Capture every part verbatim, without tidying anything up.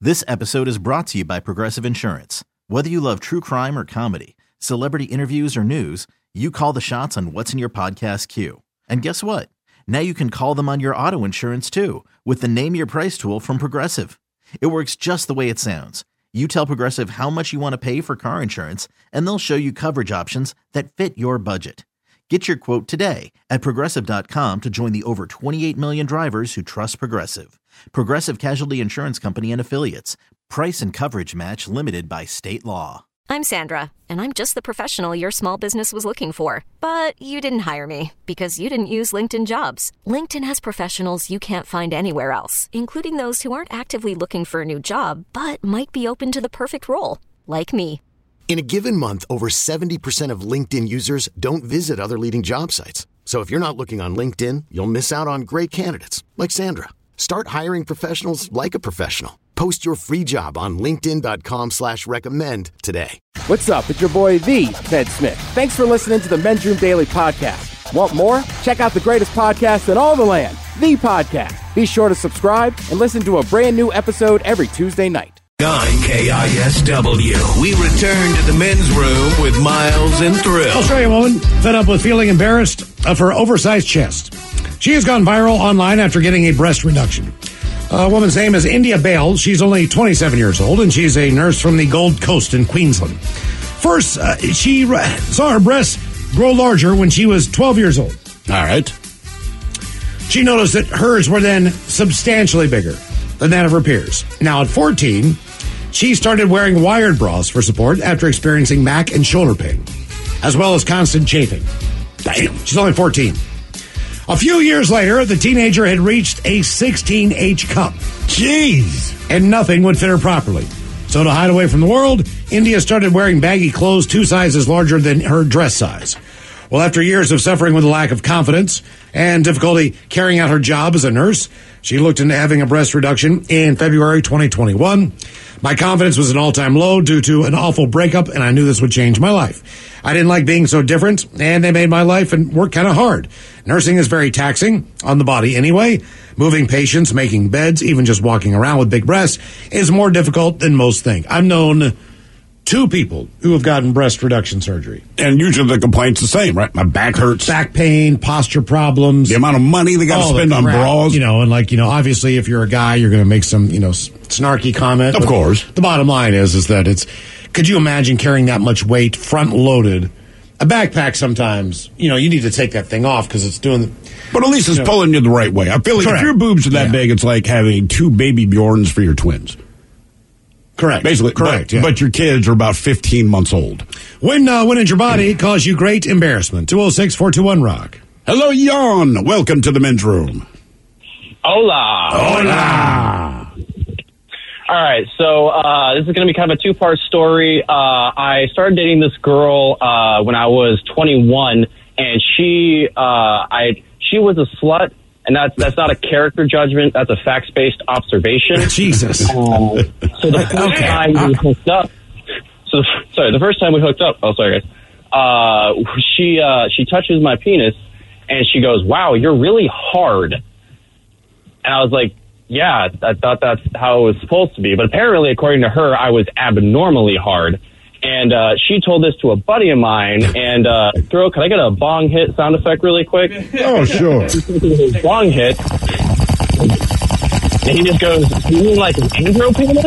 This episode is brought to you by Progressive Insurance. Whether you love true crime or comedy, celebrity interviews or news, you call the shots on what's in your podcast queue. And guess what? Now you can call them on your auto insurance too with the Name Your Price tool from Progressive. It works just the way it sounds. You tell Progressive how much you want to pay for car insurance, and they'll show you coverage options that fit your budget. Get your quote today at Progressive dot com to join the over twenty-eight million drivers who trust Progressive. Progressive Casualty Insurance Company and Affiliates. Price and coverage match limited by state law. I'm Sandra, and I'm just the professional your small business was looking for. But you didn't hire me because you didn't use LinkedIn Jobs. LinkedIn has professionals you can't find anywhere else, including those who aren't actively looking for a new job, but might be open to the perfect role, like me. In a given month, over seventy percent of LinkedIn users don't visit other leading job sites. So if you're not looking on LinkedIn, you'll miss out on great candidates like Sandra. Start hiring professionals like a professional. Post your free job on linkedin dot com slash recommend today. What's up? It's your boy, The Ted Smith. Thanks for listening to the Men's Room Daily Podcast. Want more? Check out the greatest podcast in all the land, The Podcast. Be sure to subscribe and listen to a brand new episode every Tuesday night. On K I S W, we return to the men's room with Miles and Thrill. Australian woman fed up with feeling embarrassed of her oversized chest. She has gone viral online after getting a breast reduction. A woman's name is India Bales. She's only twenty-seven years old, and she's a nurse from the Gold Coast in Queensland. First, uh, she saw her breasts grow larger when she was twelve years old. All right. She noticed that hers were then substantially bigger than that of her peers. Now, at fourteen, she started wearing wired bras for support after experiencing back and shoulder pain, as well as constant chafing. Damn, she's only fourteen. A few years later, the teenager had reached a sixteen H cup. Jeez. And nothing would fit her properly. So to hide away from the world, India started wearing baggy clothes two sizes larger than her dress size. Well, after years of suffering with a lack of confidence and difficulty carrying out her job as a nurse, she looked into having a breast reduction in February twenty twenty-one. My confidence was at an all-time low due to an awful breakup, and I knew this would change my life. I didn't like being so different, and they made my life and work kind of hard. Nursing is very taxing on the body anyway. Moving patients, making beds, even just walking around with big breasts is more difficult than most think. I've known two people who have gotten breast reduction surgery. And usually the complaint's the same, right? My back hurts. Back pain, posture problems. The amount of money they got to spend on bras. You know, and like, you know, obviously if you're a guy, you're going to make some, you know, snarky comment. Of course. The bottom line is, is that it's, could you imagine carrying that much weight front loaded? A backpack sometimes, you know, you need to take that thing off because it's doing the... But at least it's you know, pulling you the right way. I feel like correct. If your boobs are that yeah. big, it's like having two baby Bjorns for your twins. Correct. Basically, correct. But, yeah. but your kids are about fifteen months old. When uh, when in your body cause you great embarrassment. two oh six, four two one, rock. Hello, Jan. Welcome to the men's room. Hola. Hola. All right, so uh, this is going to be kind of a two-part story. Uh, I started dating this girl uh, when I was twenty-one, and she, uh, I, she was a slut. And that's that's not a character judgment. That's a facts-based observation. Jesus. Um, so the first okay. time we hooked up, so the, sorry, the first time we hooked up. Oh, sorry, guys. Uh, she uh, she touches my penis, and she goes, "Wow, you're really hard." And I was like, "Yeah, I thought that's how it was supposed to be." But apparently, according to her, I was abnormally hard. And uh, she told this to a buddy of mine. And, uh, Throw, can I get a bong hit sound effect really quick? Oh, sure. Bong hit. And he just goes, "You mean like an angel penis?"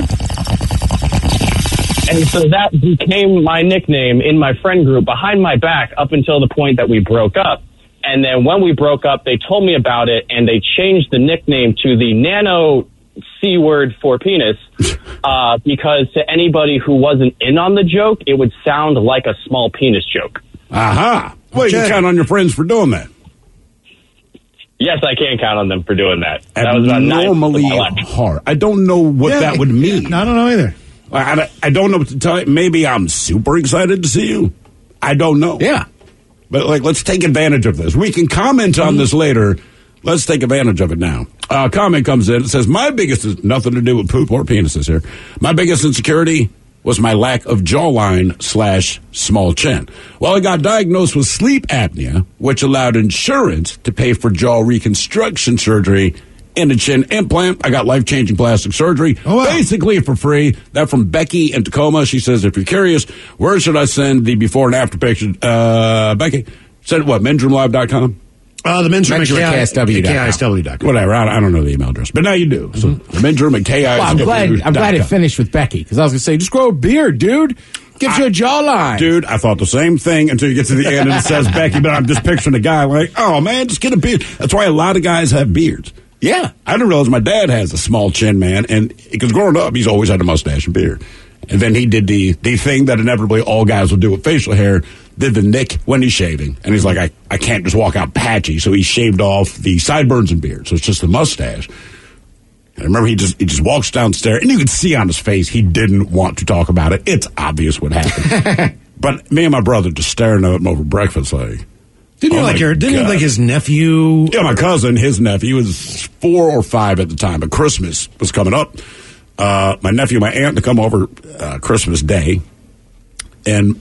And so that became my nickname in my friend group behind my back up until the point that we broke up. And then when we broke up, they told me about it, and they changed the nickname to the nano C word for penis, uh, because to anybody who wasn't in on the joke, it would sound like a small penis joke. Aha. Well, okay. You count on your friends for doing that. Yes, I can count on them for doing that. That was about normally hard. I don't know what yeah, that would mean. I don't know either. I, I don't know what to tell you. Maybe I'm super excited to see you. I don't know. Yeah. But, like, let's take advantage of this. We can comment on mm-hmm. this later. Let's take advantage of it now. A uh, comment comes in. It says, my biggest, is nothing to do with poop or penises here. My biggest insecurity was my lack of jawline slash small chin. Well, I got diagnosed with sleep apnea, which allowed insurance to pay for jaw reconstruction surgery and a chin implant. I got life-changing plastic surgery, oh, wow. basically for free. That from Becky in Tacoma. She says, if you're curious, where should I send the before and after picture? Uh, Becky, send it what, men's room live dot com? Uh, the men's room at K I S W dot com. Whatever, I, I don't know the email address, but now you do. So mm-hmm. the men's room at K I S W dot com. Well, I'm glad, I'm glad it finished with Becky, because I was going to say, just grow a beard, dude. Gives I, you a jawline. Dude, I thought the same thing until you get to the end and it says Becky, but I'm just picturing a guy like, oh, man, just get a beard. That's why a lot of guys have beards. Yeah. I didn't realize my dad has a small chin, man, and because growing up, he's always had a mustache and beard. And then he did the, the thing that inevitably all guys will do with facial hair, did the nick when he's shaving. And he's like, I, I can't just walk out patchy. So he shaved off the sideburns and beard. So it's just the mustache. I remember he just he just walks downstairs, and you could see on his face he didn't want to talk about it. It's obvious what happened. But me and my brother just staring at him over breakfast, like, didn't you oh like your didn't you like his nephew? Yeah, my cousin, his nephew, he was four or five at the time, but Christmas was coming up. Uh, my nephew, my aunt, to come over uh, Christmas Day, and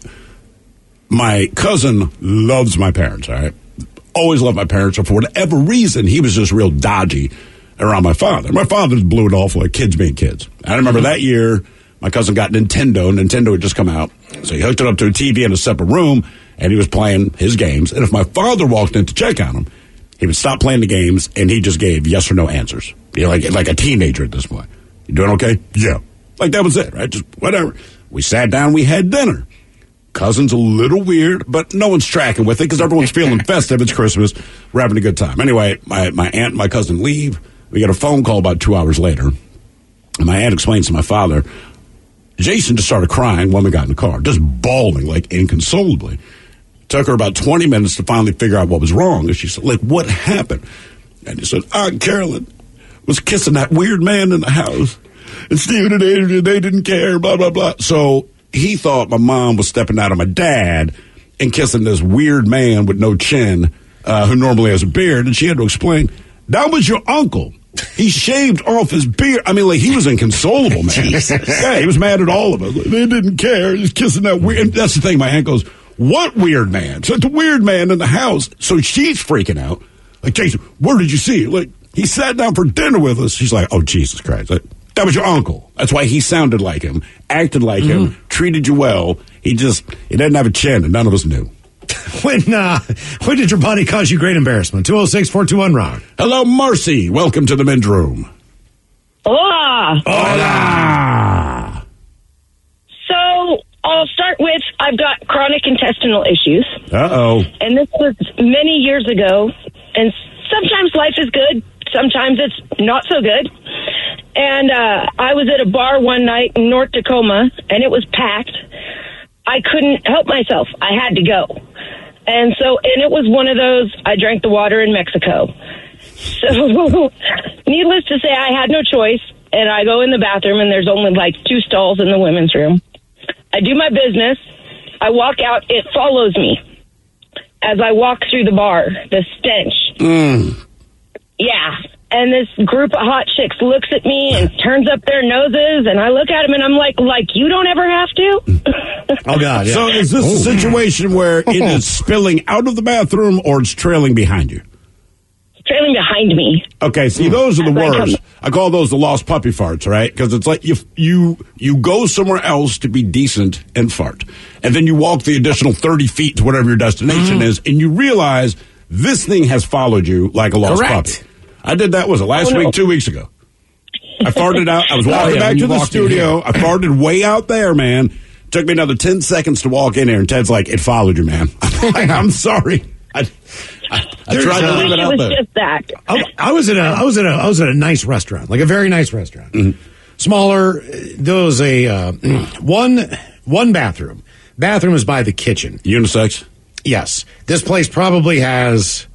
my cousin loves my parents. All right, always loved my parents, and for whatever reason, he was just real dodgy around my father. My father blew it off like kids being kids. I remember that year, my cousin got Nintendo. Nintendo had just come out. So he hooked it up to a T V in a separate room, and he was playing his games. And if my father walked in to check on him, he would stop playing the games, and he just gave yes or no answers. You know, like, like a teenager at this point. You doing okay? Yeah. Like, that was it, right? Just whatever. We sat down, we had dinner. Cousin's a little weird, but no one's tracking with it because everyone's feeling festive. It's Christmas. We're having a good time. Anyway, my, my aunt and my cousin leave. We get a phone call about two hours later. And my aunt explains to my father, Jason just started crying when we got in the car, just bawling, like, inconsolably. Took her about twenty minutes to finally figure out what was wrong. And she said, like, what happened? And he said, Aunt Carolyn was kissing that weird man in the house. And Stephen and Adrian, they didn't care, blah, blah, blah. So he thought my mom was stepping out on my dad and kissing this weird man with no chin uh, who normally has a beard. And she had to explain, that was your uncle. He shaved off his beard. I mean, like, he was inconsolable, man. Yeah, he was mad at all of us. Like, they didn't care. He's kissing that weird. And that's the thing. My aunt goes, what weird man? So it's a weird man in the house. So she's freaking out. Like, Jason, where did you see it? Like, he sat down for dinner with us. She's like, oh, Jesus Christ. Like, that was your uncle. That's why he sounded like him, acted like mm-hmm. him, treated you well. He just, he didn't have a chin, and none of us knew. When uh, when did your body cause you great embarrassment? two oh six, four two one, Ron. Hello, Marcy. Welcome to the men's room. Hola. Hola. So, I'll start with, I've got chronic intestinal issues. Uh-oh. And this was many years ago. And sometimes life is good. Sometimes it's not so good. And uh, I was at a bar one night in North Tacoma, and it was packed. I couldn't help myself. I had to go. And so, and it was one of those, I drank the water in Mexico. So, needless to say, I had no choice. And I go in the bathroom, and there's only like two stalls in the women's room. I do my business. I walk out. It follows me as I walk through the bar, the stench. Mm. Yeah. And this group of hot chicks looks at me and turns up their noses, and I look at them, and I'm like, like, you don't ever have to? Oh, God, yeah. So is this oh. a situation where it is spilling out of the bathroom or it's trailing behind you? Trailing behind me. Okay, see, those are the As worst. I, I call those the lost puppy farts, right? Because it's like you, you, you go somewhere else to be decent and fart. And then you walk the additional thirty feet to whatever your destination mm-hmm. is, and you realize this thing has followed you like a lost Correct. puppy. I did that, was it last oh, no. week, two weeks ago? I farted out. I was walking oh, yeah, back to the studio. In. I farted way out there, man. Took me another ten seconds to walk in here, and Ted's like, it followed you, man. I'm like, I'm sorry. I, I, I tried to leave it out was there. Just that. I, I was at a, I was at a, I was at a nice restaurant, like a very nice restaurant. Mm-hmm. Smaller. There was a uh, one, one bathroom. Bathroom is by the kitchen. Unisex? Yes. This place probably has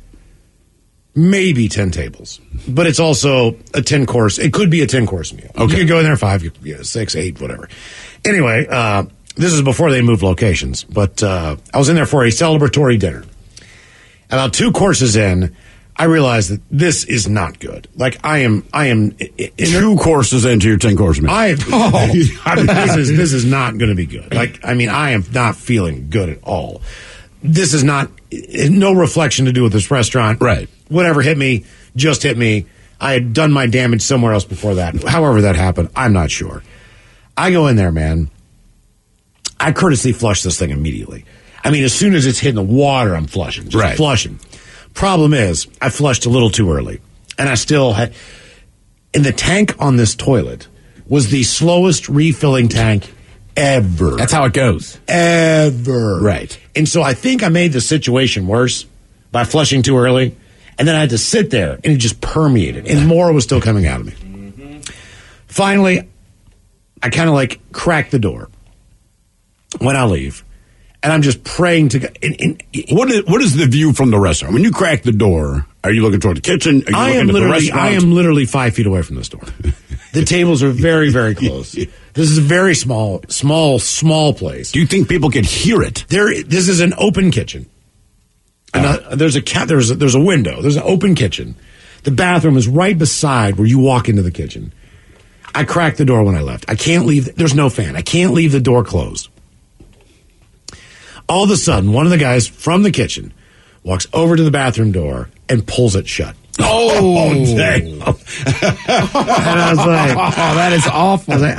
maybe ten tables, but it's also a ten course. It could be a ten course meal. Okay. You could go in there five, you, you know, six, eight, whatever. Anyway, uh, this is before they moved locations, but uh, I was in there for a celebratory dinner. About two courses in, I realized that this is not good. Like I am, I am in two courses into your ten course meal. I, oh, I mean, this is this is not going to be good. Like I mean, I am not feeling good at all. This is not no reflection to do with this restaurant. Right. Whatever hit me, just hit me. I had done my damage somewhere else before that. However that happened, I'm not sure. I go in there, man. I courtesy flush this thing immediately. I mean, as soon as it's hitting the water, I'm flushing. Just right. flushing. Problem is, I flushed a little too early. And I still had... And the tank on this toilet was the slowest refilling tank ever. That's how it goes. Ever. Right. And so I think I made the situation worse by flushing too early. And then I had to sit there, and it just permeated. And more was still coming out of me. Mm-hmm. Finally, I kind of like cracked the door when I leave. And I'm just praying to God. And, and, what is what is the view from the restaurant? When you crack the door, are you looking toward the kitchen? Are you I looking am at literally, the I am literally five feet away from this door. The tables are very, very close. This is a very small, small, small place. Do you think people could hear it? There, this is an open kitchen. And uh, uh, there's a cat. There's a, there's a window. There's an open kitchen. The bathroom is right beside where you walk into the kitchen. I cracked the door when I left. I can't leave. There's no fan. I can't leave the door closed. All of a sudden, one of the guys from the kitchen walks over to the bathroom door and pulls it shut. Oh, dang. And I was like, oh, that is awful. I was like,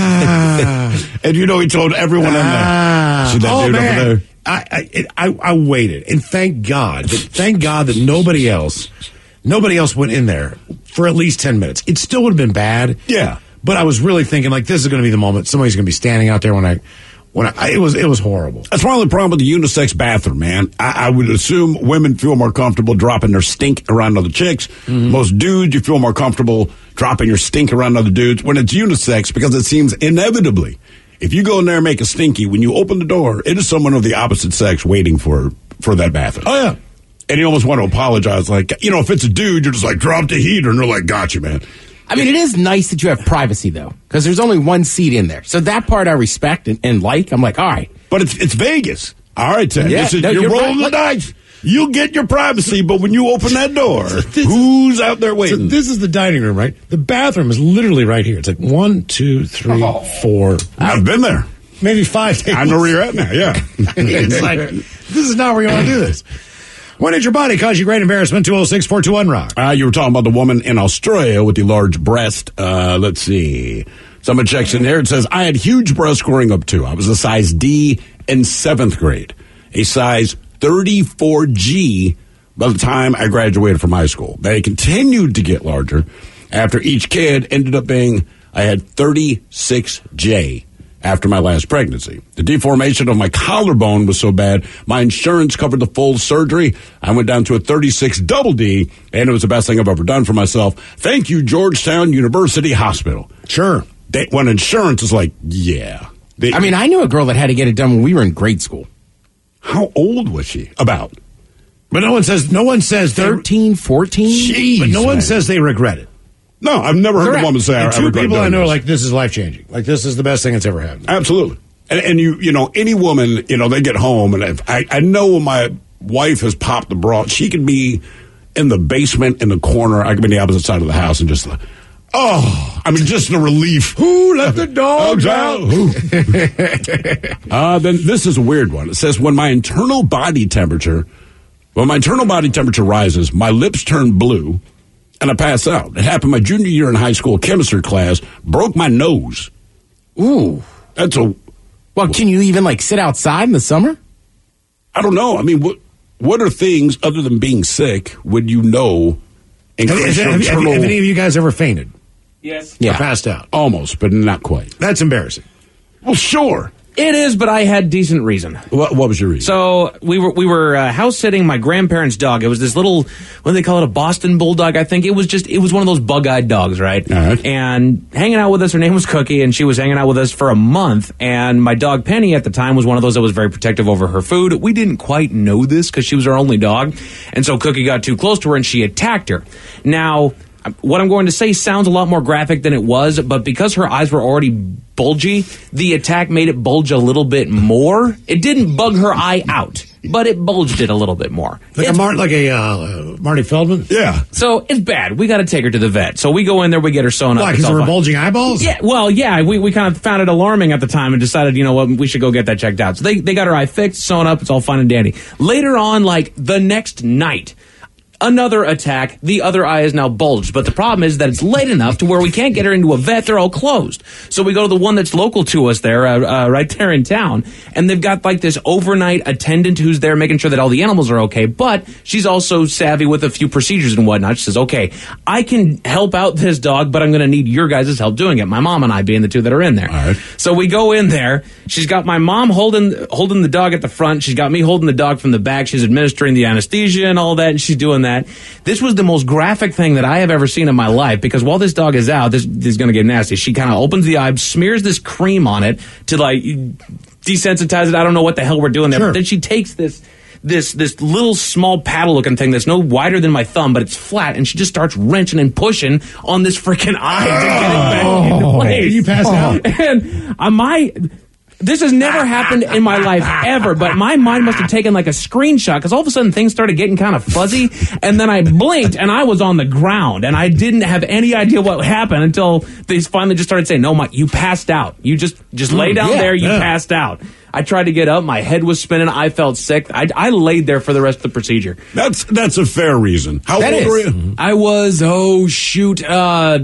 ah. And you know, he told everyone ah. in there. See that oh, dude man. over there? I, I, it, I, I waited, and thank God, that, thank God that nobody else, nobody else went in there for at least ten minutes. It still would have been bad. Yeah. But I was really thinking, like, this is going to be the moment somebody's going to be standing out there when I, when I, it was, it was horrible. That's one of the problem with the unisex bathroom, man. I, I would assume women feel more comfortable dropping their stink around other chicks. Mm-hmm. Most dudes, you feel more comfortable dropping your stink around other dudes when it's unisex, because it seems inevitably, if you go in there and make a stinky, when you open the door, it is someone of the opposite sex waiting for, for that bathroom. Oh, yeah. And you almost want to apologize. Like, you know, if it's a dude, you're just like, drop the heater. And they're like, gotcha, man. I mean, it is nice that you have privacy, though, because there's only one seat in there. So that part I respect and, and like. I'm like, all right. But it's it's Vegas. All right, Ted. Yeah, this is, no, you're, you're rolling right. the dice. You'll get your privacy, but when you open that door, who's out there So waiting? this is the dining room, right? The bathroom is literally right here. It's like one, two, three, Oh. four. I've been there. Maybe five tables. I know where you're at now, yeah. It's like, this is not where you want to do this. When did your body cause you great embarrassment? two oh six, four two one, rock. Uh, you were talking about the woman in Australia with the large breast. Uh, let's see. Someone checks in there. It says, I had huge breasts growing up, too. I was a size D in seventh grade, a size thirty-four G by the time I graduated from high school. They continued to get larger after each kid ended up being, I had thirty-six J. After my last pregnancy. The deformation of my collarbone was so bad, my insurance covered the full surgery. I went down to a thirty-six double D, and it was the best thing I've ever done for myself. Thank you, Georgetown University Hospital. Sure. They, when insurance is like, yeah. They, I mean, I knew a girl that had to get it done when we were in grade school. How old was she? About? But no one says, no one says thirteen, fourteen Jeez, But no one man. says they regret it. No, I've never heard Correct. a woman say, And I, I two regret people I doing know are this. like, this is life changing. Like, this is the best thing that's ever happened. Absolutely. And, and you, you know, any woman, you know, they get home, and if, I, I know when my wife has popped the bra, she could be in the basement in the corner. I could be on the opposite side of the house and just, oh, I mean, just the relief. Who let the dogs out? uh, then this is a weird one. It says, when my internal body temperature, when my internal body temperature rises, my lips turn blue, and I pass out. It happened my junior year in high school chemistry class. Broke my nose. Ooh. That's a... Well, can you even, like, sit outside in the summer? I don't know. I mean, what what are things other than being sick would you know? Have, have, have, have, have any of you guys ever fainted? Yes. Or passed out? Almost, but not quite. That's embarrassing. Well, sure. It is, but I had decent reason. What, what was your reason? So we were we were uh, house sitting my grandparents' dog. It was this little, what do they call it, a Boston Bulldog, I think. It was just, it was one of those bug-eyed dogs, right? All right. And hanging out with us, her name was Cookie, and she was hanging out with us for a month. And my dog Penny at the time was one of those that was very protective over her food. We didn't quite know this because she was our only dog. And so Cookie got too close to her and she attacked her. Now, what I'm going to say sounds a lot more graphic than it was, but because her eyes were already bulgy, the attack made it bulge a little bit more. It didn't bug her eye out, but it bulged it a little bit more. Like It's- a Mar- like a uh, Marty Feldman? Yeah. So it's bad. We got to take her to the vet. So we go in there, we get her sewn up. Why, It's because all of her fine. bulging eyeballs? Yeah, well, yeah, we, we kind of found it alarming at the time and decided, you know what, we should go get that checked out. So they, they got her eye fixed, sewn up, it's all fine and dandy. Later on, like the next night, Another attack. The other eye is now bulged. But the problem is that it's late enough to where we can't get her into a vet. They're all closed. So we go to the one that's local to us there, uh, uh, right there in town. And they've got like this overnight attendant who's there making sure that all the animals are okay. But she's also savvy with a few procedures and whatnot. She says, okay, I can help out this dog, but I'm going to need your guys' help doing it. My mom and I being the two that are in there. All right. So we go in there. She's got my mom holding holding the dog at the front. She's got me holding the dog from the back. She's administering the anesthesia and all that, and she's doing that. This was the most graphic thing that I have ever seen in my life, because while this dog is out, this, this is going to get nasty. She kind of opens the eye, smears this cream on it to like desensitize it. I don't know what the hell we're doing there. Sure. But then she takes this this this little small paddle-looking thing that's no wider than my thumb, but it's flat, and she just starts wrenching and pushing on this freaking eye to get it back oh, into place. Did you pass out? And uh, my... This has never happened in my life ever, but my mind must have taken like a screenshot, because all of a sudden things started getting kind of fuzzy, and then I blinked and I was on the ground, and I didn't have any idea what happened until they finally just started saying, no, Mike, you passed out. You just, just lay down yeah, there, you yeah. passed out. I tried to get up, my head was spinning, I felt sick. I, I laid there for the rest of the procedure. That's that's a fair reason. How that old is. were you? I was, oh, shoot, uh,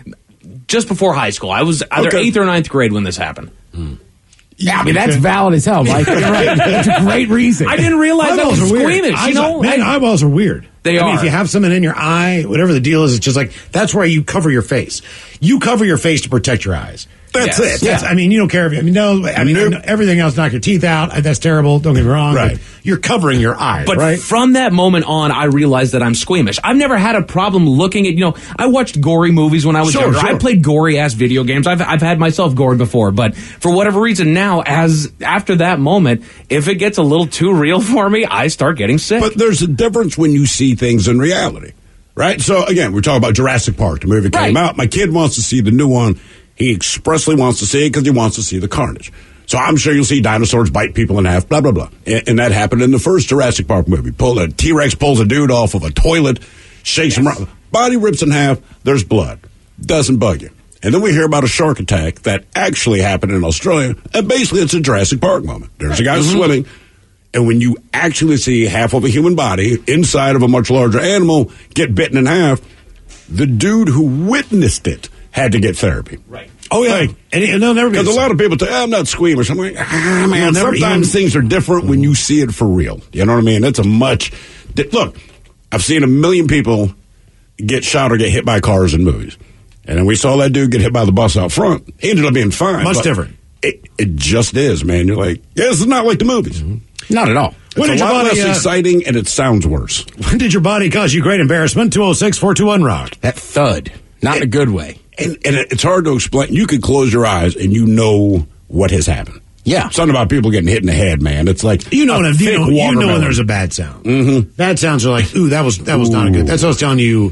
just before high school. I was either okay. eighth or ninth grade when this happened. Hmm. Yeah, I mean, that's valid as hell, Mike. You're right. That's a great reason. I didn't realize that was squeamish. You know, man, I, eyeballs are weird. They I are. mean, if you have something in your eye, whatever the deal is, it's just like, that's where you cover your face. You cover your face to protect your eyes. That's yes. it. That's, yeah. I mean, you don't care if, I mean, no, I mean, nope. everything else, knock your teeth out. That's terrible. Don't get me wrong. Right. You're covering your eyes, but right? From that moment on, I realized that I'm squeamish. I've never had a problem looking at, you know, I watched gory movies when I was sure, younger. Sure. I played gory-ass video games. I've, I've had myself gored before, but for whatever reason now, as after that moment, if it gets a little too real for me, I start getting sick. But there's a difference when you see things in reality, right? So, again, we're talking about Jurassic Park. The movie came right. out. My kid wants to see the new one. He expressly wants to see it because he wants to see the carnage. So I'm sure you'll see dinosaurs bite people in half, blah, blah, blah. And, and that happened in the first Jurassic Park movie. Pull a T-Rex pulls a dude off of a toilet, shakes yes. him around. Body rips in half. There's blood. Doesn't bug you. And then we hear about a shark attack that actually happened in Australia. And basically it's a Jurassic Park moment. There's a guy mm-hmm. swimming. And when you actually see half of a human body inside of a much larger animal get bitten in half, the dude who witnessed it had to get therapy. Right. Oh, yeah. Like, and, and they'll never be. Because a lot of people say, I'm not squeamish. I'm like, ah, man, sometimes even, things are different when you see it for real. You know what I mean? It's a much. Look, I've seen a million people get shot or get hit by cars in movies. And then we saw that dude get hit by the bus out front. He ended up being fine. Much different. It, it just is, man. You're like, yeah, this is not like the movies. Mm-hmm. Not at all. It's when did a lot your body, less uh, exciting, and it sounds worse. When did your body cause you great embarrassment? two oh six, four two one, rock. That thud. Not it, in a good way. And, and it's hard to explain. You could close your eyes and you know what has happened. Yeah. Something about people getting hit in the head, man. It's like you know, a you know, you know when there's a bad sound. Mm-hmm. Bad sounds are like, ooh, that was that was ooh. not a good. That's what I was telling you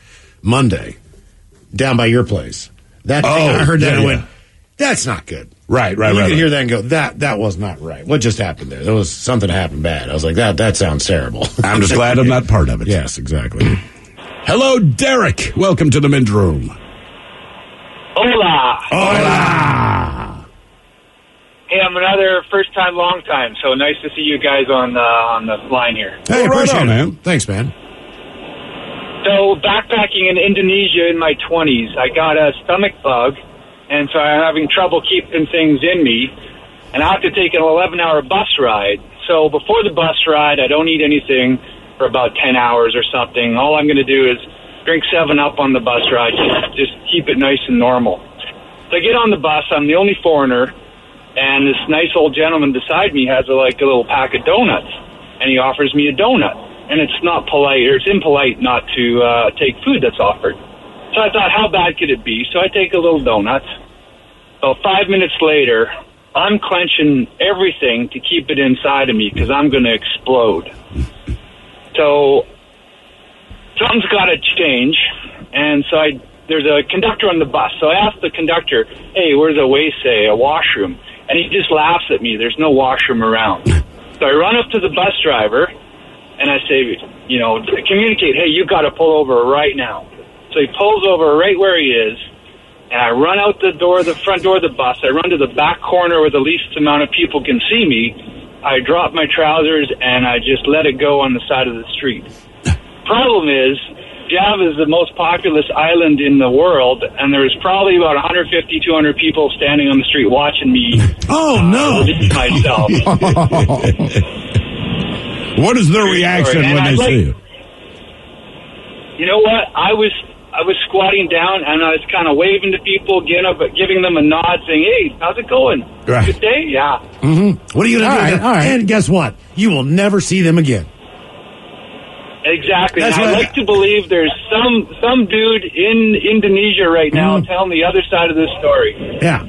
Monday, down by your place. That oh, thing, I heard that yeah, and I yeah. went, that's not good. Right, right, you right. You can right. hear that and go, that that was not right. What just happened there? There was something happened bad. I was like, that that sounds terrible. I'm just glad I'm not part of it. Yes, exactly. Hello, Derek. Welcome to the men's room. Hola. Hola. Hey, I'm another first time, long time. So nice to see you guys on the on the line here. Hey, well, appreciate right on, it, man. Thanks, man. So backpacking in Indonesia in my twenties, I got a stomach bug, and so I'm having trouble keeping things in me, and I have to take an eleven hour bus ride. So before the bus ride, I don't eat anything for about ten hours or something. All I'm going to do is drink seven up on the bus ride, just, just keep it nice and normal. So I get on the bus, I'm the only foreigner, and this nice old gentleman beside me has a, like a little pack of donuts, and he offers me a donut. And it's not polite, or it's impolite not to uh, take food that's offered. So I thought, how bad could it be? So I take a little donut. About five minutes later, I'm clenching everything to keep it inside of me because I'm going to explode. So something's got to change, and so I there's a conductor on the bus. So I asked the conductor, hey, where's a Waysay, a washroom? And he just laughs at me. There's no washroom around. So I run up to the bus driver, and I say, you know, communicate, hey, you got to pull over right now. So he pulls over right where he is, and I run out the door, the front door of the bus. I run to the back corner where the least amount of people can see me. I drop my trousers, and I just let it go on the side of the street. problem is, Java is the most populous island in the world, and there's probably about one hundred fifty, two hundred people standing on the street watching me. Oh, uh, no. myself. What is their reaction when they like, see you? You know what? I was I was squatting down, and I was kind of waving to people, giving, up, giving them a nod, saying, hey, how's it going? Right. Good day? Yeah. Mm-hmm. What are you going to do? Right, all right. And guess what? You will never see them again. Exactly. That's I'd right. like to believe there's some some dude in Indonesia right now Mm-hmm. telling the other side of this story. Yeah.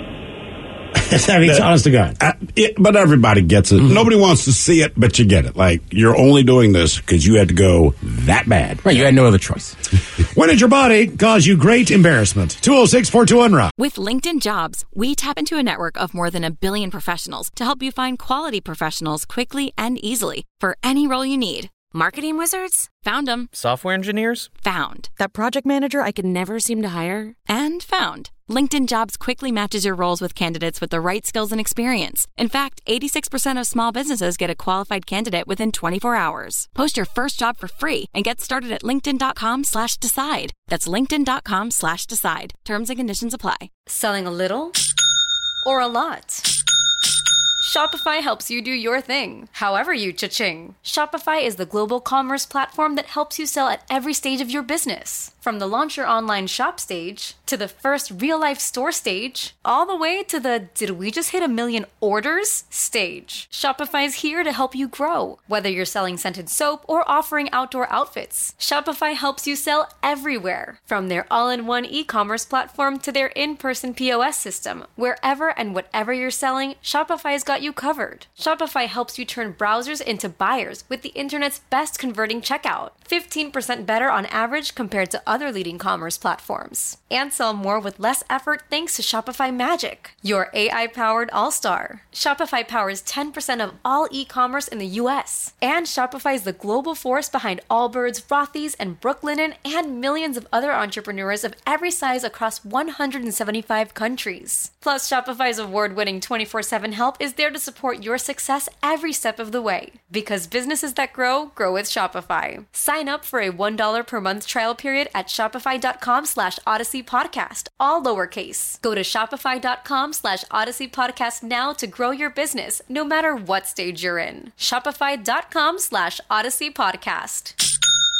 I mean, it's honest to God. Uh, it, but everybody gets it. Mm-hmm. Nobody wants to see it, but you get it. Like, you're only doing this because you had to go that bad. Right, you had no other choice. When did your body cause you great embarrassment? two oh six, four two one, rock. With LinkedIn Jobs, we tap into a network of more than a billion professionals to help you find quality professionals quickly and easily for any role you need. Marketing wizards? Found them. Software engineers? Found. That project manager I could never seem to hire? And found. LinkedIn Jobs quickly matches your roles with candidates with the right skills and experience. In fact, eighty-six percent of small businesses get a qualified candidate within twenty-four hours. Post your first job for free and get started at linkedin.com slash decide. That's linkedin.com slash decide. Terms and conditions apply. Selling a little or a lot? Shopify helps you do your thing, however you cha-ching. Shopify is the global commerce platform that helps you sell at every stage of your business. From the launch your online shop stage, to the first real-life store stage, all the way to the did we just hit a million orders stage. Shopify is here to help you grow. Whether you're selling scented soap or offering outdoor outfits, Shopify helps you sell everywhere. From their all-in-one e-commerce platform to their in-person P O S system, wherever and whatever you're selling, Shopify's got you covered. Shopify helps you turn browsers into buyers with the internet's best converting checkout. fifteen percent better on average compared to other leading commerce platforms. And sell more with less effort thanks to Shopify Magic, your A I-powered all-star. Shopify powers ten percent of all e-commerce in the U S. And Shopify is the global force behind Allbirds, Rothy's, and Brooklinen, and millions of other entrepreneurs of every size across one hundred seventy-five countries. Plus, Shopify's award-winning twenty-four seven help is there to support your success every step of the way. Because businesses that grow, grow with Shopify. Sign up for a one dollar per month trial period at shopify.com slash Odyssey Podcast, all lowercase. Go to shopify.com slash Odyssey Podcast now to grow your business, no matter what stage you're in. Shopify.com slash Odyssey Podcast.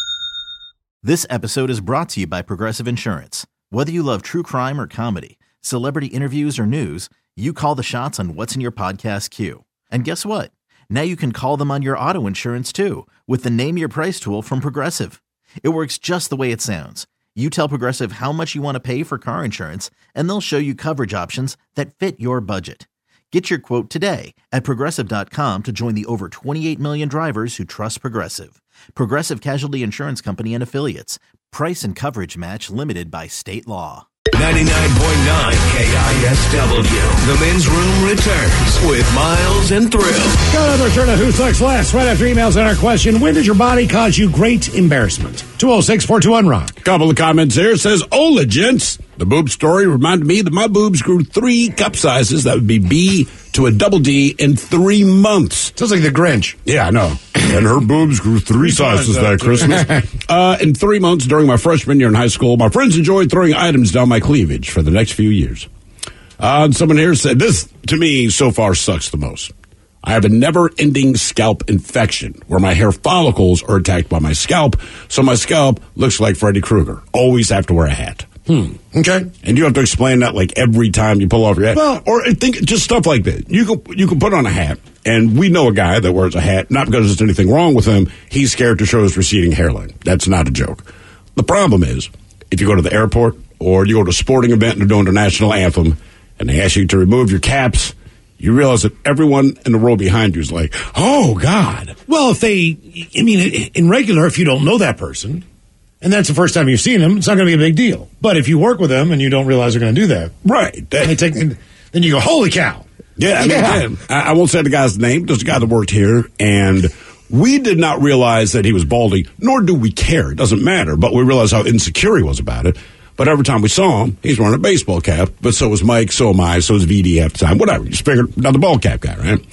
This episode is brought to you by Progressive Insurance. Whether you love true crime or comedy, celebrity interviews or news, you call the shots on what's in your podcast queue. And guess what? Now you can call them on your auto insurance too with the Name Your Price tool from Progressive. It works just the way it sounds. You tell Progressive how much you want to pay for car insurance, and they'll show you coverage options that fit your budget. Get your quote today at Progressive dot com to join the over twenty-eight million drivers who trust Progressive. Progressive Casualty Insurance Company and Affiliates. Price and coverage match limited by state law. ninety-nine point nine K I S W. The Men's Room returns with Miles and Thrill. Got another turn of Who Sucks Last right after emails and our question. When did your body cause you great embarrassment? two oh six, four two one, rock. Couple of comments here. It says, Ola, gents. The boob story reminded me that my boobs grew three cup sizes. That would be B to a double D in three months. Sounds like the Grinch. Yeah, I know. And her boobs grew three sizes that Christmas. uh, in three months during my freshman year in high school, my friends enjoyed throwing items down my cleavage for the next few years. Uh, and someone here said, this, to me, so far sucks the most. I have a never-ending scalp infection where my hair follicles are attacked by my scalp, so my scalp looks like Freddy Krueger. Always have to wear a hat. Hmm. Okay. And you have to explain that like every time you pull off your hat. Well, or think just stuff like that. You can you can put on a hat, and we know a guy that wears a hat, not because there's anything wrong with him. He's scared to show his receding hairline. That's not a joke. The problem is, if you go to the airport or you go to a sporting event and they're doing the national anthem, and they ask you to remove your caps, you realize that everyone in the row behind you is like, oh, God. Well, if they, I mean, in regular, if you don't know that person, and that's the first time you've seen them, it's not going to be a big deal. But if you work with them and you don't realize they're going to do that, right? That, they take, then you go, holy cow. Yeah, I mean, yeah. Man, I, I won't say the guy's name. There's a guy that worked here, and we did not realize that he was balding, nor do we care. It doesn't matter, but we realized how insecure he was about it. But every time we saw him, he's wearing a baseball cap, but so was Mike, so am I, so is V D half the time, whatever. You just figured, not the ball cap guy, right?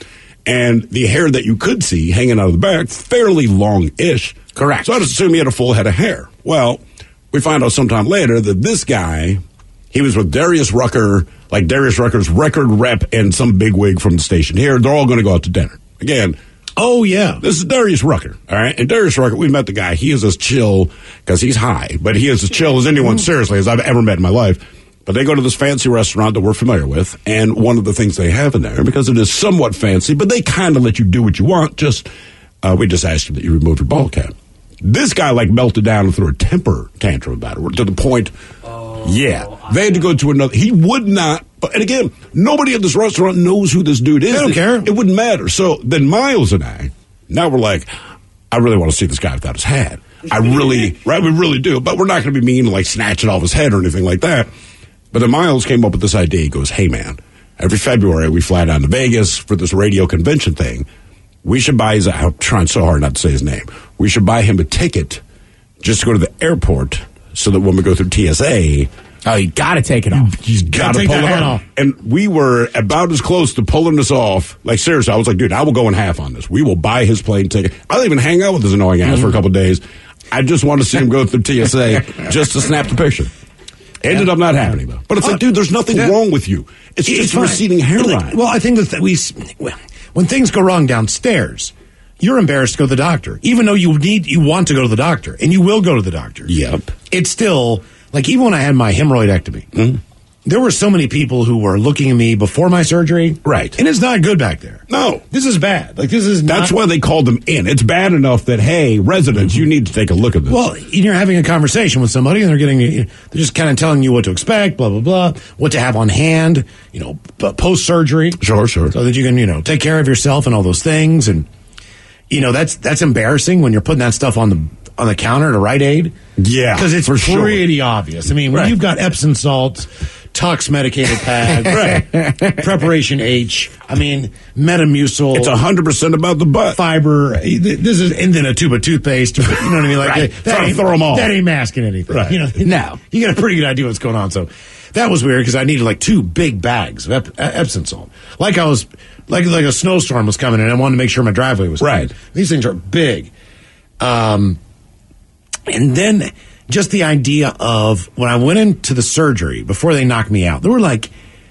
and the hair that you could see hanging out of the back, fairly long-ish. Correct. So I just assume he had a full head of hair. Well, we find out sometime later that this guy, he was with Darius Rucker, like Darius Rucker's record rep and some bigwig from the station here. They're all going to go out to dinner. Again, oh, yeah. This is Darius Rucker, all right? And Darius Rucker, we met the guy. He is as chill, because he's high, but he is as chill as anyone, seriously, as I've ever met in my life. But they go to this fancy restaurant that we're familiar with, and one of the things they have in there, because it is somewhat fancy, but they kind of let you do what you want, just, uh, we just asked you that you remove your ball cap. This guy, like, melted down and threw a temper tantrum about it, to the point, oh, yeah, they had to go to another, he would not, and again, nobody at this restaurant knows who this dude is. They don't it, care. It wouldn't matter. So then Miles and I, now we're like, I really want to see this guy without his hat. I really, right, we really do, but we're not going to be mean and, like, snatch it off his head or anything like that. But then Miles came up with this idea. He goes, hey, man, every February we fly down to Vegas for this radio convention thing. We should buy his, I'm trying so hard not to say his name. We should buy him a ticket just to go to the airport so that when we go through T S A. Oh, you got to take it off. He's got to pull it off. off. And we were about as close to pulling this off. Like, seriously, I was like, dude, I will go in half on this. We will buy his plane ticket. I'll even hang out with his annoying ass mm-hmm. for a couple of days. I just want to see him go through T S A just to snap the picture. Ended up not happening, though. But it's like, dude, there's nothing yeah. wrong with you. It's, it's just a receding hairline. Like, well, I think that we, when things go wrong downstairs, you're embarrassed to go to the doctor, even though you need, you want to go to the doctor, and you will go to the doctor. Yep. It's still, like, even when I had my hemorrhoidectomy, mm-hmm. there were so many people who were looking at me before my surgery. Right. And it's not good back there. No. This is bad. Like, this is not. That's why they called them in. It's bad enough that, hey, residents, mm-hmm. you need to take a look at this. Well, you're having a conversation with somebody, and they're getting, they're just kind of telling you what to expect, blah, blah, blah, what to have on hand, you know, post-surgery. Sure, sure. So that you can, you know, take care of yourself and all those things. And, you know, that's that's embarrassing when you're putting that stuff on the on the counter at a Rite Aid. Yeah, because it's pretty sure. obvious. I mean, when right. you've got Epsom salts, Tux medicated pads, right. Preparation H, I mean, Metamucil. It's one hundred percent about the butt. Fiber. This is, and then a tube of toothpaste. You know what I mean? Like, right. that, ain't, throw them all. That ain't masking anything. Right. You know, no. You got a pretty good idea what's going on. So that was weird because I needed like two big bags of Ep- Epsom salt. Like I was, like like a snowstorm was coming and I wanted to make sure my driveway was right. clean. These things are big. Um, and then just the idea of when I went into the surgery before they knocked me out, there were like,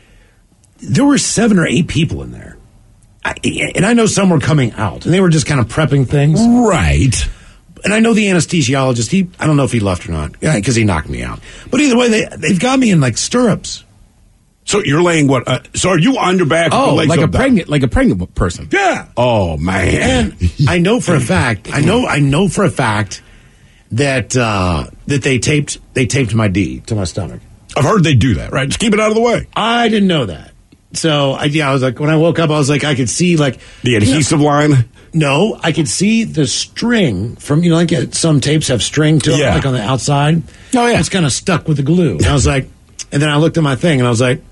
there were seven or eight people in there. I, and I know some were coming out and they were just kind of prepping things. Right. And I know the anesthesiologist, he, I don't know if he left or not, yeah, because he knocked me out. But either way, they, they've got me in like stirrups. So you're laying what? Uh, so are you on your back? Oh, with the legs like up a pregnant, like a pregnant person. Yeah. Oh man. And I know for a fact, I know, I know for a fact that uh, that they taped they taped my D to my stomach. I've heard they do that, right? Just keep it out of the way. I didn't know that. So I, yeah, I was like, when I woke up, I was like, I could see like the adhesive you know, line. No, I could see the string from, you know, like some tapes have string to yeah. it, like on the outside. Oh yeah, it's kind of stuck with the glue. And I was like, and then I looked at my thing and I was like,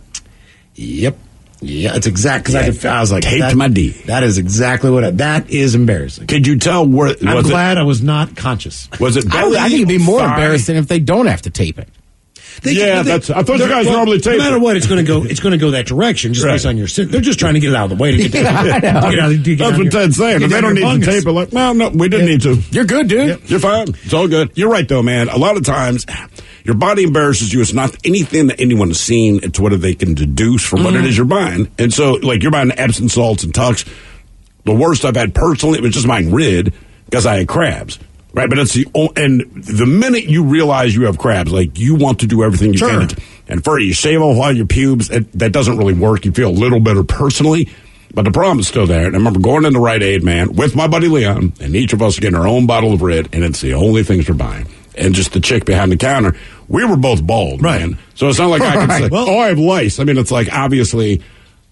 yep, yeah, it's exact because yeah, I, could, I was like, taped that, my D. That is exactly what. I, that is embarrassing. Could you tell where? I'm was glad it, I was not conscious. Was it? I, I think it'd be more thigh? embarrassing if they don't have to tape it. They, yeah, they, that's. I thought you guys well, normally tape. No matter it. what, it's going to go. It's going to go that direction just right. based on your. They're just trying to get it out of the way to get. yeah, to, to get out, to get that's what your, Ted's saying. If they don't need fungus. to tape it, like, no, no, we didn't yeah. need to. You're good, dude. Yep. You're fine. It's all good. You're right, though, man. A lot of times, your body embarrasses you. It's not anything that anyone has seen. It's what they can deduce from mm-hmm. what it is you're buying. And so, like, you're buying Epsom salts and Tux. The worst I've had personally, it was just mine rid because I had crabs. Right, but it's the and the minute you realize you have crabs, like you want to do everything you sure. can. And for you shave off all your pubes, it, that doesn't really work. You feel a little better personally, but the problem is still there. And I remember going into Rite Aid, man, with my buddy Leon, and each of us getting our own bottle of Red, and it's the only things we're buying. And just the chick behind the counter, we were both bald, right. man. So it's not like I can right. say, well, "Oh, I have lice." I mean, it's like obviously,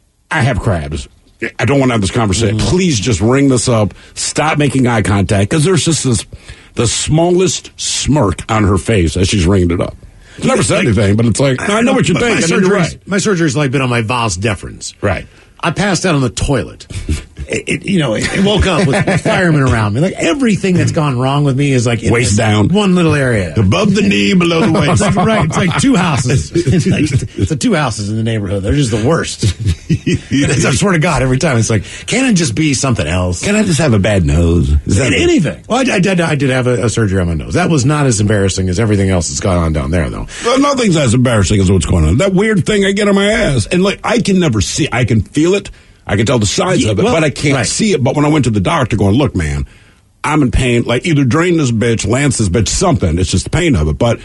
I have crabs. I don't want to have this conversation. Mm-hmm. Please just ring this up. Stop making eye contact because there's just this the smallest smirk on her face as she's ringing it up. She's never said like, anything, but it's like I, I know what you think. My and you're surgery's, right. my surgery's like been on my vas deferens. Right. I passed out on the toilet, it, it, you know, it, it woke up with, with firemen around me. Like everything that's gone wrong with me is like in waist this down, one little area, above the knee, below the waist. It's like, right, it's like two houses. It's, like, it's the two houses in the neighborhood. They're just the worst. I swear to God, every time it's like, can it just be something else? Can I just have a bad nose? Is that anything? Well, I, I did. I did have a, a surgery on my nose. That was not as embarrassing as everything else that's gone on down there, though. Well, nothing's as embarrassing as what's going on. That weird thing I get on my ass, and like I can never see. I can feel it. I can tell the size Yeah, of it, well, but I can't right. see it. But when I went to the doctor, going, look, man, I'm in pain. Like either drain this bitch, lance this bitch, something. It's just the pain of it. But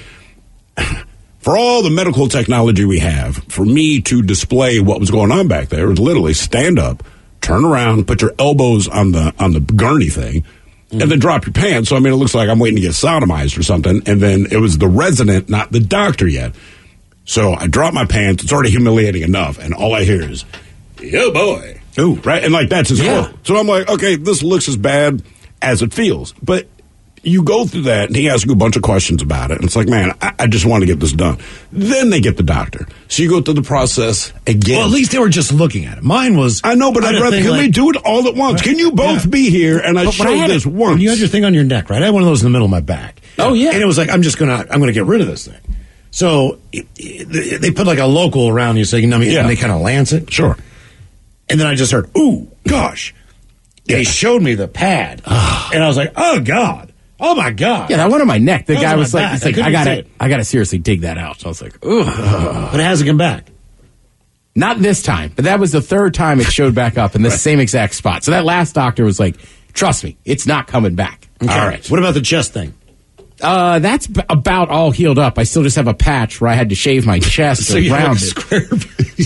for all the medical technology we have, for me to display what was going on back there was literally stand up, turn around, put your elbows on the on the gurney thing, mm. and then drop your pants. So I mean, it looks like I'm waiting to get sodomized or something. And then it was the resident, not the doctor yet. So I drop my pants. It's already humiliating enough, and all I hear is, "Yeah, boy." Ooh, right, and like that's his yeah. quote. So I'm like, okay, this looks as bad as it feels, but you go through that, and he asks you a bunch of questions about it, and it's like, man, I, I just want to get this done. Then they get the doctor, so you go through the process again. Well, at least they were just looking at it. Mine was. I know, but I'd rather can like, we do it all at once? Can you both yeah. be here? And I but, showed but I had this it, once. You had your thing on your neck, right? I had one of those in the middle of my back. Oh yeah, and it was like I'm just gonna I'm gonna get rid of this thing. So it, it, they put like a local around you, so you know me, Yeah. and they kind of lance it. Sure. And then I just heard, ooh, gosh. Yeah. They showed me the pad. And I was like, oh, God. Oh, my God. Yeah, that one on my neck. The That guy was was my like, back. he's I like, couldn't I see gotta, it. I gotta seriously dig that out. So I was like, ugh. But it hasn't come back. Not this time, but that was the third time it showed back up in the same exact spot. So that last doctor was like, trust me, it's not coming back. Okay. All right. What about the chest thing? Uh, that's b- about all healed up. I still just have a patch where I had to shave my chest So you have around a it. square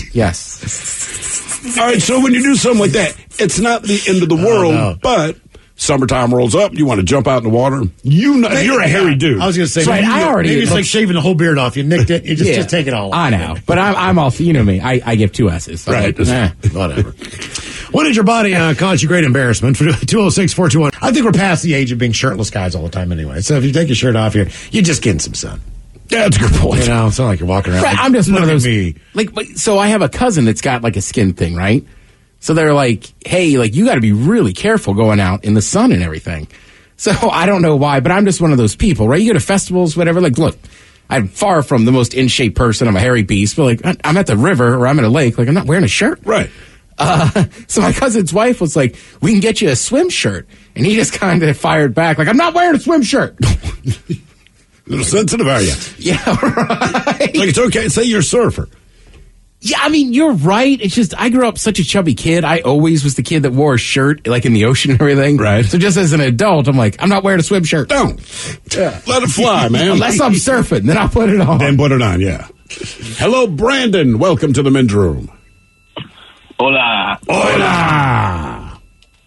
Yes. All right, so when you do something like that, it's not the end of the world, no. but summertime rolls up, you want to jump out in the water. You know, you're a hairy dude. I was going to say, That's right, maybe, I you- already- maybe it's like shaving the whole beard off. You nicked it. You just, Yeah. just take it all off. I know, but I'm, I'm all, you know me, I, I give two S's. So Right. like, eh. Whatever. What did your body uh, cause you great embarrassment? For two oh six, four two one. I think we're past the age of being shirtless guys all the time anyway. So if you take your shirt off here, you're just getting some sun. Yeah, that's a good point. You know, it's not like you're walking around. Right, like, I'm just one of look at those. me. Like, but- so I have a cousin that's got like a skin thing, right? So they're like, hey, like you got to be really careful going out in the sun and everything. So I don't know why, but I'm just one of those people, right? You go to festivals, whatever. Like, look, I'm far from the most in shape person. I'm a hairy beast, but like I- I'm at the river or I'm at a lake. Like I'm not wearing a shirt, Right. Uh, so my cousin's wife was like, we can get you a swim shirt. And he just kind of fired back, like, I'm not wearing a swim shirt. A little sensitive, are you? Yeah, right. Like, it's okay. Say you're a surfer. Yeah, I mean, you're right. It's just, I grew up such a chubby kid. I always was the kid that wore a shirt, like in the ocean and everything. Right. So just as an adult, I'm like, I'm not wearing a swim shirt. Don't. Yeah. Let it fly, man. Unless I'm surfing, then I'll put it on. Then put it on, yeah. Hello, Brandon. Welcome to the men's room. Hola. Hola.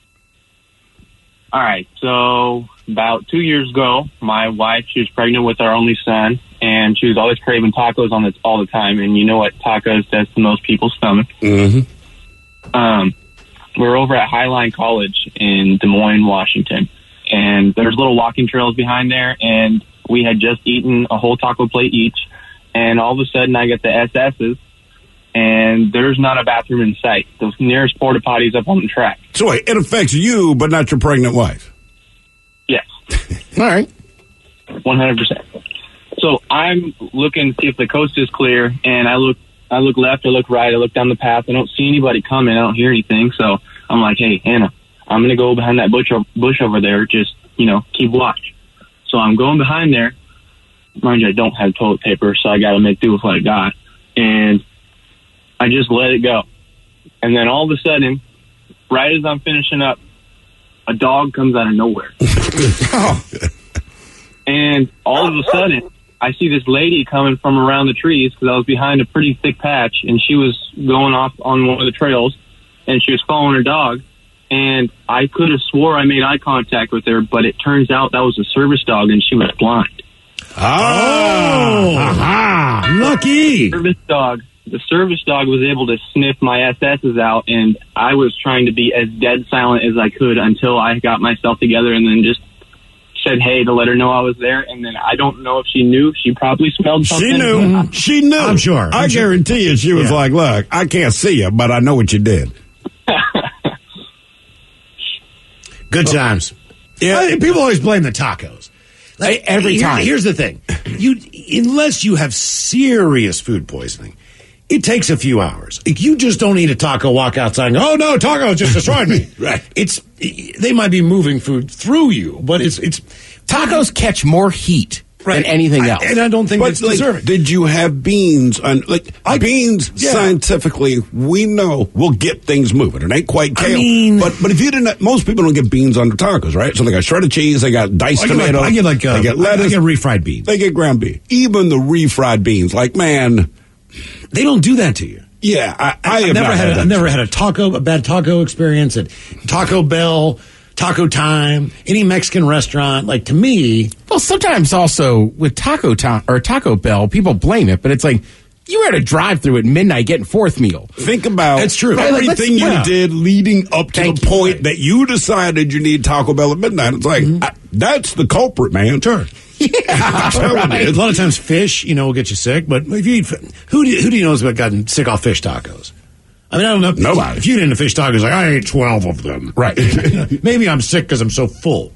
All right, so about two years ago, my wife, she was pregnant with our only son, and she was always craving tacos on this all the time. And you know what tacos does to most people's stomach. Mm-hmm. Um, we were over at Highline College in Des Moines, Washington, and there's little walking trails behind there, and we had just eaten a whole taco plate each, and all of a sudden I get the S S's, and there's not a bathroom in sight. The nearest porta potty's up on the track. So wait, it affects you, but not your pregnant wife. Yes. All right. one hundred percent. So I'm looking to see if the coast is clear, and I look I look left, I look right, I look down the path. I don't see anybody coming. I don't hear anything. So I'm like, hey, Anna, I'm going to go behind that bush, bush over there. Just, you know, keep watch. So I'm going behind there. Mind you, I don't have toilet paper, so I got to make do with what I got. And I just let it go. And then all of a sudden, right as I'm finishing up, a dog comes out of nowhere. Oh. And all of a sudden, I see this lady coming from around the trees because I was behind a pretty thick patch, and she was going off on one of the trails, and she was following her dog. And I could have swore I made eye contact with her, but it turns out that was a service dog, and she was blind. Oh, aha, lucky. The service dog. The service dog was able to sniff my S S's out, and I was trying to be as dead silent as I could until I got myself together and then just said hey to let her know I was there. And then I don't know if she knew. She probably smelled something. She knew. She knew. I'm sure. I'm I sure. guarantee you she was Yeah. like, look, I can't see you, but I know what you did. Good times. Yeah, I, people always blame the tacos. Like, every here, time. Here's the thing: you, unless you have serious food poisoning, it takes a few hours. You just don't eat a taco, walk outside, and go, "Oh no, taco just destroyed me." Right? It's they might be moving food through you, but it's it's tacos catch more heat right. than anything else, I, and I don't think but it's like, deserving. Did you have beans? On, like I, beans, yeah. scientifically, we know will get things moving. It ain't quite kale, I mean, but but if you didn't, most people don't get beans on their tacos, right? So they got shredded cheese, they got diced I tomato, like, I get like uh, they get lettuce, I get refried beans, they get ground beef, even the refried beans. Like man, they don't do that to you. Yeah, I, I I've have never not had. had a, I've never had a taco, a bad taco experience at Taco Bell, Taco Time, any Mexican restaurant. Like to me, well, sometimes also with Taco Time or Taco Bell, people blame it, but it's like you were at a drive-through at midnight getting fourth meal. Think about That's true. everything Like, you yeah. did leading up to Thank the you. point that you decided you need Taco Bell at midnight. It's like Mm-hmm. I, that's the culprit, man. Sure. I'm telling you. A lot of times, fish, you know, will get you sick. But if you eat, who do you, who do you know has gotten sick off fish tacos? I mean, I don't know. Nobody. If you get into fish tacos, like I ate twelve of them. Right. Maybe I'm sick because I'm so full.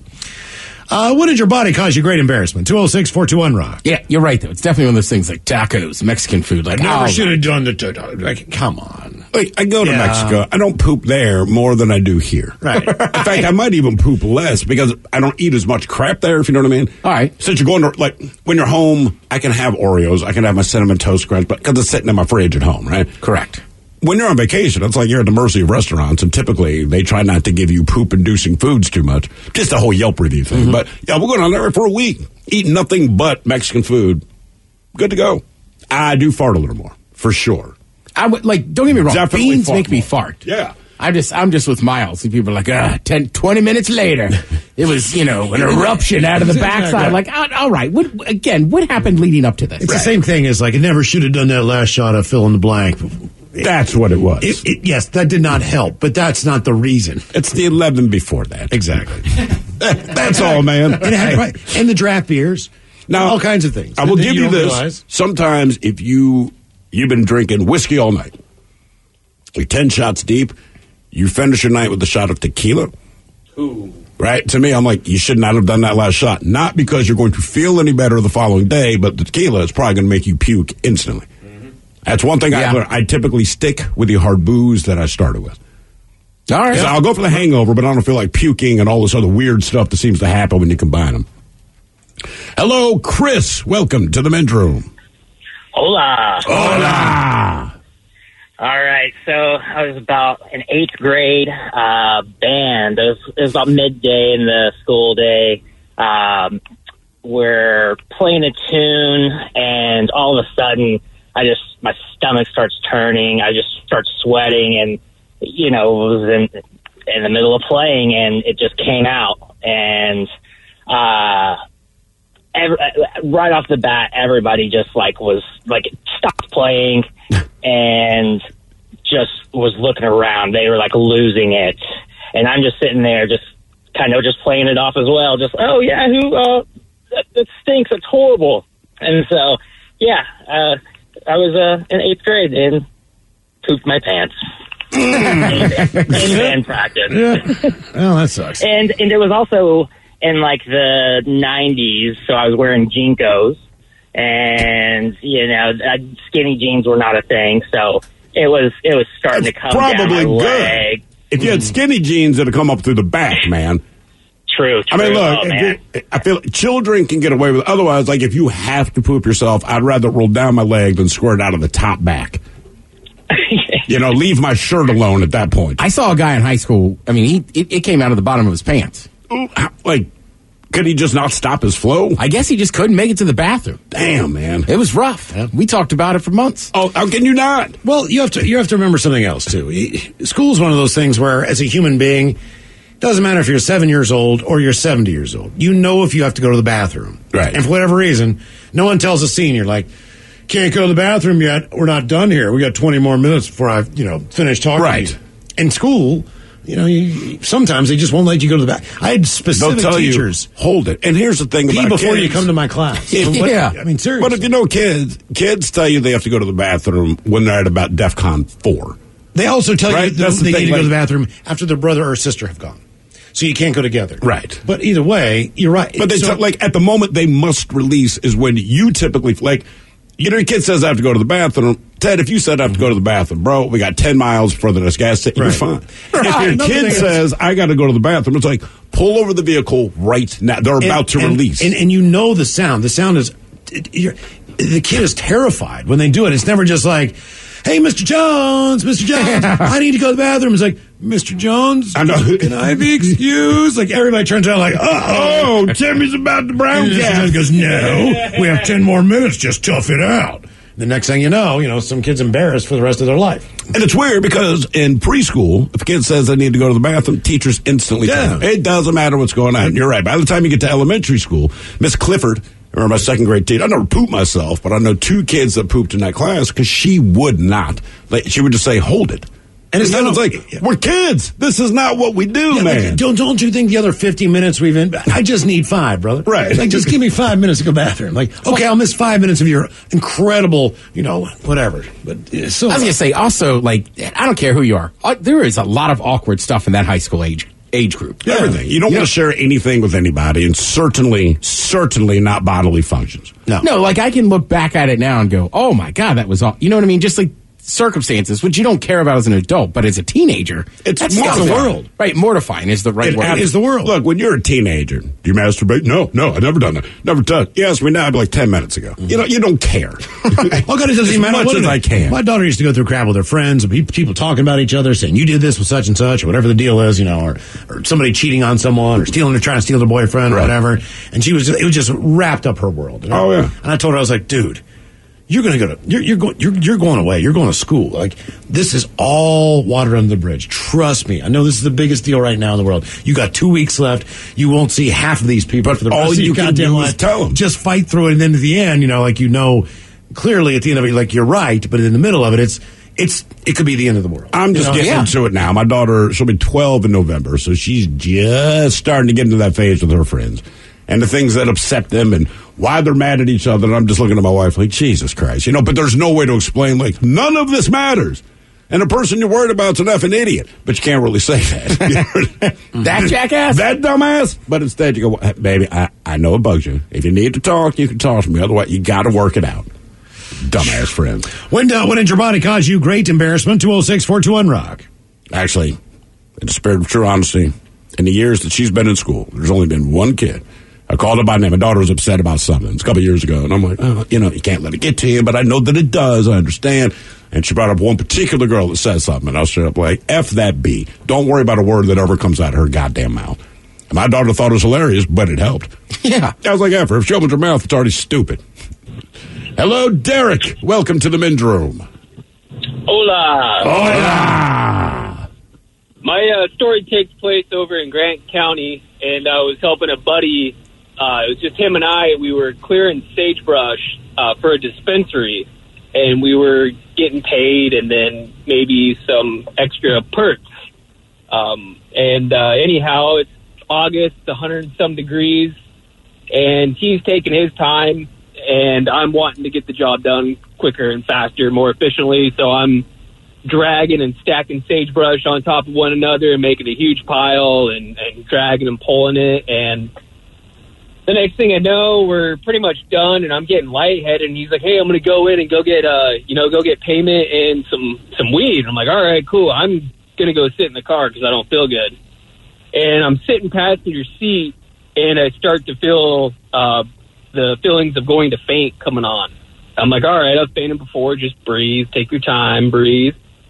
Uh, what did your body cause you great embarrassment? two oh six, four two one, rock. Yeah, you're right, though. It's definitely one of those things like tacos, Mexican food. Like, I never oh, should have done the. T- like, come on. Like, I go to Yeah. Mexico. I don't poop there more than I do here. Right. In fact, I might even poop less because I don't eat as much crap there, if you know what I mean. All right. Since you're going to, like, when you're home, I can have Oreos. I can have my Cinnamon Toast Crunch, but because it's sitting in my fridge at home, right? Correct. When you're on vacation, it's like you're at the mercy of restaurants, and typically they try not to give you poop-inducing foods too much. Just a whole Yelp review thing. Mm-hmm. But, yeah, we're going on there for a week, eating nothing but Mexican food. Good to go. I do fart a little more, for sure. I would, like, don't get me wrong. Definitely Beans fart make me more. fart. Yeah. I just, I'm just with Miles. And people are like, ah, ten, twenty minutes later, it was, you know, an eruption out of the backside. Like, ah, all right. What, again, what happened leading up to this? It's the same thing as, like, I never should have done that last shot of fill in the blank. That's what it was. It, it, yes, that did not help, but that's not the reason. It's the eleven before that. Exactly. That's all, man. And, it had, right, and the draft beers. Now, all kinds of things. I will that give you you don't this. realize. Sometimes if you, you've been drinking whiskey all night, you're ten shots deep, you finish your night with a shot of tequila. Ooh. Right? To me, I'm like, you should not have done that last shot. Not because you're going to feel any better the following day, but the tequila is probably going to make you puke instantly. Mm-hmm. That's one thing Yeah. I learned. I typically stick with the hard booze that I started with. All right. So I'll go for the hangover, but I don't feel like puking and all this other weird stuff that seems to happen when you combine them. Hello, Chris. Welcome to the men's room. Hola. Hola. All right, so I was about in eighth grade uh, band. It was, it was about midday in the school day. Um, we're playing a tune, and all of a sudden, I just my stomach starts turning. I just start sweating, and you know, it was in in the middle of playing, and it just came out, and uh, every, right off the bat, everybody just like was like stopped playing. And just was looking around. They were like losing it. And I'm just sitting there just kind of just playing it off as well. Just, oh yeah, who, uh, that, that stinks. It's horrible. And so, yeah, uh, I was, uh, in eighth grade and pooped my pants. in, in band practice. Yeah. Well, that sucks. And, and it was also in like the nineties. So I was wearing Jinkos. And, you know, uh, skinny jeans were not a thing, so it was it was starting That's to come down probably my good. leg. If you had skinny jeans, it'd come up through the back, man. True, true. I mean, look, oh, if man. you- I feel children can get away with it. Otherwise, like if you have to poop yourself, I'd rather roll down my leg than squirt out of the top back. You know, leave my shirt alone at that point. I saw a guy in high school. I mean, he it, it came out of the bottom of his pants. Ooh, how- like, could he just not stop his flow? I guess he just couldn't make it to the bathroom. Damn, man. It was rough. We talked about it for months. Oh, how can you not? Well, you have to you have to remember something else too. School's one of those things where, as a human being, doesn't matter if you're seven years old or you're seventy years old. You know if you have to go to the bathroom, Right. And for whatever reason, no one tells a senior like, "Can't go to the bathroom yet. We're not done here. We got twenty more minutes before I, you know, finish talking." Right. To you. In school, you know, you, sometimes they just won't let you go to the bathroom. I had specific They'll tell teachers. you, hold it. And here's the thing Pee about before kids. you come to my class. If- But- Yeah. I mean, seriously. But if you know kids, kids tell you they have to go to the bathroom when they're at about DEFCON four. They also tell Right, you that that's the they thing, need to go to like- the bathroom after their brother or sister have gone. so you can't go together. Right. But either way, you're right. But they So- t- like at the moment they must release is when you typically like. You know, your kid says I have to go to the bathroom. Ted, if you said I have to go to the bathroom, bro, we got ten miles for the next gas station. You're fine. Right. If your Another kid thing is- says I got to go to the bathroom, it's like pull over the vehicle right now. They're about And- to and- release. And, and you know the sound. The sound is, it, you're, the kid is terrified when they do it. It's never just like, hey, Mister Jones, Mister Jones, I need to go to the bathroom. It's like, Mister Jones, I know. Can I be excused? Like everybody turns around like, uh-oh, Timmy's about the brown and Mister cat. Jones goes, no, we have ten more minutes. Just tough it out. The next thing you know, you know, some kid's embarrassed for the rest of their life. And it's weird because in preschool, if a kid says they need to go to the bathroom, teachers instantly Yeah. tell them. It doesn't matter what's going on. You're right. By the time you get to elementary school, Miss Clifford, I remember my second grade teacher, I never pooped myself, but I know two kids that pooped in that class because she would not. Like, she would just say, hold it. And it's And not it's like, we're kids. This is not what we do, Yeah, man. like, don't don't you think the other fifty minutes we've in? I just need five, brother. Right. Like, just give me five minutes to go bathroom. Like, okay, I'll miss five minutes of your incredible, you know, whatever. But it's so I was gonna say also, like, I don't care who you are. Uh, there is a lot of awkward stuff in that high school age age group. Everything. You don't Yeah. want to share anything with anybody, and certainly, certainly not bodily functions. No. No, like I can look back at it now and go, "Oh my god, that was all." You know what I mean? Just like circumstances which you don't care about as an adult, but as a teenager, It's that's mortifying. the world. Right, mortifying is the right It word. is the world. Look, when you're a teenager, do you masturbate? No, no, I've never done that. Never done. You asked me now, I'd be like ten minutes ago. You know, you don't care. Oh, God, it doesn't As matter much what as it I is. can. My daughter used to go through crap with her friends and pe- people talking about each other, saying you did this with such and such, or whatever the deal is, you know, or, or somebody cheating on someone, or stealing or trying to steal their boyfriend, or Right. whatever. And she was, just, it was just wrapped up her world. And I- Oh, yeah. And I told her, I was like, dude, you're going to go to, you're, you're going, you're, you're going away. You're going to school. Like, this is all water under the bridge. Trust me. I know this is the biggest deal right now in the world. You got two weeks left. You won't see half of these people But for the all rest of you your can goddamn do is life. tell 'em. Just fight through it. And then at the end, you know, like, you know, clearly at the end of it, like, you're right. But in the middle of it, it's, it's, it could be the end of the world. I'm just You know? getting Yeah. into it now. My daughter, she'll be twelve in November, so she's just starting to get into that phase with her friends. And the things that upset them and why they're mad at each other. And I'm just looking at my wife like, Jesus Christ. You know, but there's no way to explain, like, none of this matters. And the person you're worried about is an effing idiot. But you can't really say that. That jackass? That dumbass? But instead you go, baby, I, I know it bugs you. If you need to talk, you can talk to me. Otherwise, you got to work it out. Dumbass friend. When, uh, when did your body cause you great embarrassment? two oh six, four two one, rock. Actually, in the spirit of true honesty, in the years that she's been in school, there's only been one kid. I called her by name. My daughter was upset about something. It's a couple of years ago. And I'm like, oh, you know, you can't let it get to you, but I know that it does. I understand. And she brought up one particular girl that said something. And I was straight up like, F that B. Don't worry about a word that ever comes out of her goddamn mouth. And my daughter thought it was hilarious, but it helped. Yeah. I was like, F her. If she opens her mouth, it's already stupid. Hello, Derek. Welcome to the men's room. Hola. Hola. My uh, story takes place over in Grant County, and I was helping a buddy. Uh, it was just him and I. We were clearing sagebrush uh, for a dispensary, and we were getting paid and then maybe some extra perks. Um, and uh, anyhow, it's August, one hundred and some degrees, and he's taking his time, and I'm wanting to get the job done quicker and faster, more efficiently, so I'm dragging and stacking sagebrush on top of one another and making a huge pile and, and dragging and pulling it. And the next thing I know, we're pretty much done, and I'm getting lightheaded. And he's like, "Hey, I'm going to go in and go get, uh, you know, go get payment and some some weed." And I'm like, "All right, cool. I'm going to go sit in the car because I don't feel good." And I'm sitting passenger seat, and I start to feel uh, the feelings of going to faint coming on. I'm like, "All right, I've fainted before. Just breathe. Take your time. Breathe."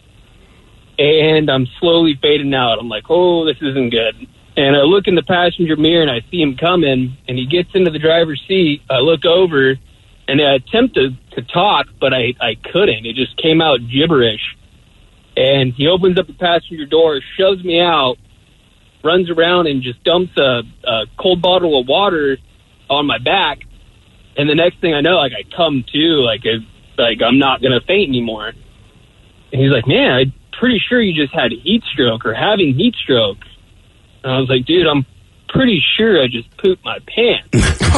And I'm slowly fading out. I'm like, oh, this isn't good. And I look in the passenger mirror, and I see him coming, and he gets into the driver's seat. I look over, and I attempted to talk, but I, I couldn't. It just came out gibberish. And he opens up the passenger door, shoves me out, runs around, and just dumps a, a cold bottle of water on my back. And the next thing I know, like, I come to, like, it, like I'm not going to faint anymore. And he's like, "Man, I'm pretty sure you just had a heat stroke or having heat stroke." And I was like, "Dude, I'm pretty sure I just pooped my pants."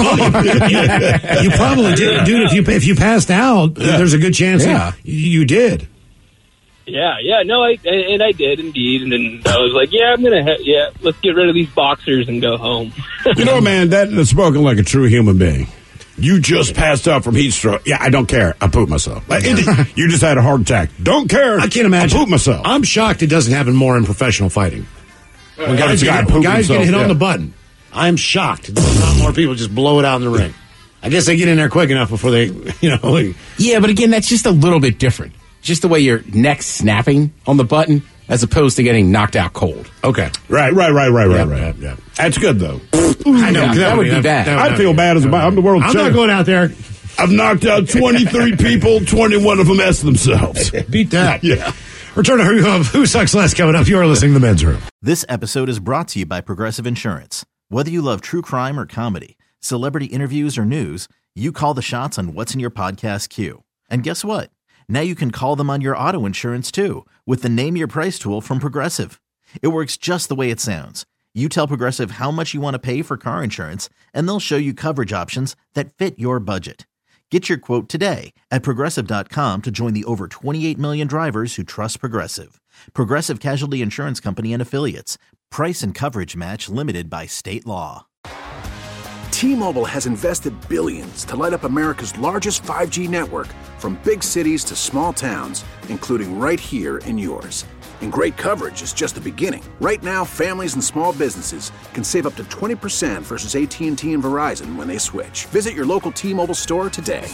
You probably did, dude. If you if you passed out, Yeah. there's a good chance Yeah. that you did. Yeah, yeah, no, I and I did indeed, and then I was like, yeah, I'm gonna, ha- yeah, let's get rid of these boxers and go home. You know, man, that is spoken like a true human being. You just passed out from heat stroke. Yeah, I don't care. I pooped myself. Like, it, you just had a heart attack. Don't care. I can't imagine. I pooped myself. I'm shocked it doesn't happen more in professional fighting. When Uh, guys, guy get, when guys himself, get hit yeah. on the button, I'm shocked. Not more people just blow it out in the ring. I guess they get in there quick enough before they, you know. Like, Yeah, but again, that's just a little bit different. Just the way your neck's snapping on the button as opposed to getting knocked out cold. okay. Right, right, right, right, right, Yep, right. yep, yep. That's good, though. I know. Yeah, that would be bad. that would- I feel bad as a I'm the world I'm champion. not going out there. I've knocked out twenty-three people, twenty-one of them S themselves. Beat that. Yeah. Return to Who, Who Sucks Less coming up. You are listening to The Men's Room. This episode is brought to you by Progressive Insurance. Whether you love true crime or comedy, celebrity interviews or news, you call the shots on what's in your podcast queue. And guess what? Now you can call them on your auto insurance too with the Name Your Price tool from Progressive. It works just the way it sounds. You tell Progressive how much you want to pay for car insurance, and they'll show you coverage options that fit your budget. Get your quote today at Progressive dot com to join the over twenty-eight million drivers who trust Progressive. Progressive Casualty Insurance Company and Affiliates. Price and coverage match limited by state law. T-Mobile has invested billions to light up America's largest five G network, from big cities to small towns, including right here in yours. And great coverage is just the beginning. Right now, families and small businesses can save up to twenty percent versus A T and T and Verizon when they switch. Visit your local T-Mobile store today.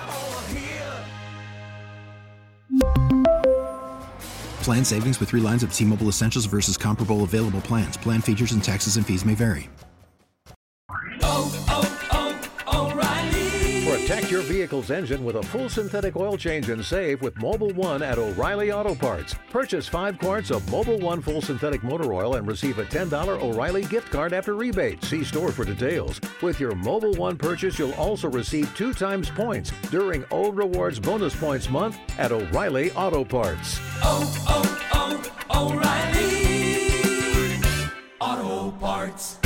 Plan savings with three lines of T-Mobile Essentials versus comparable available plans. Plan features and taxes and fees may vary. Protect your vehicle's engine with a full synthetic oil change and save with Mobil one at O'Reilly Auto Parts. Purchase five quarts of Mobil one full synthetic motor oil and receive a ten dollars O'Reilly gift card after rebate. See store for details. With your Mobil one purchase, you'll also receive two times points during O Rewards Bonus Points Month at O'Reilly Auto Parts. Oh, oh, oh, O'Reilly Auto Parts.